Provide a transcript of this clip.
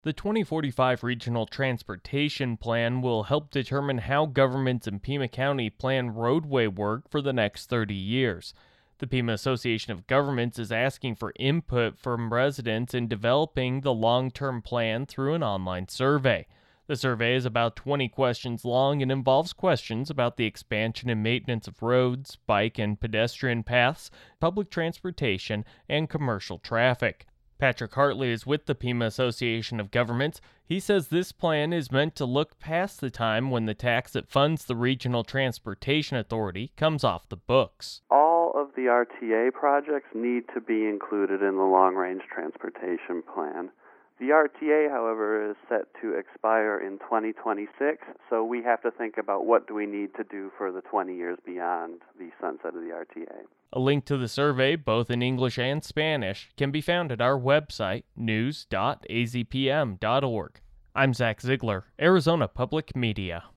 The 2045 Regional Transportation Plan will help determine how governments in Pima County plan roadway work for the next 30 years. The Pima Association of Governments is asking for input from residents in developing the long-term plan through an online survey. The survey is about 20 questions long and involves questions about the expansion and maintenance of roads, bike and pedestrian paths, public transportation, and commercial traffic. Patrick Hartley is with the Pima Association of Governments. He says this plan is meant to look past the time when the tax that funds the Regional Transportation Authority comes off the books. All of the RTA projects need to be included in the Long Range Transportation Plan. The RTA, however, is set to expire in 2026, so we have to think about what do we need to do for the 20 years beyond the sunset of the RTA. A link to the survey, both in English and Spanish, can be found at our website, news.azpm.org. I'm Zach Ziegler, Arizona Public Media.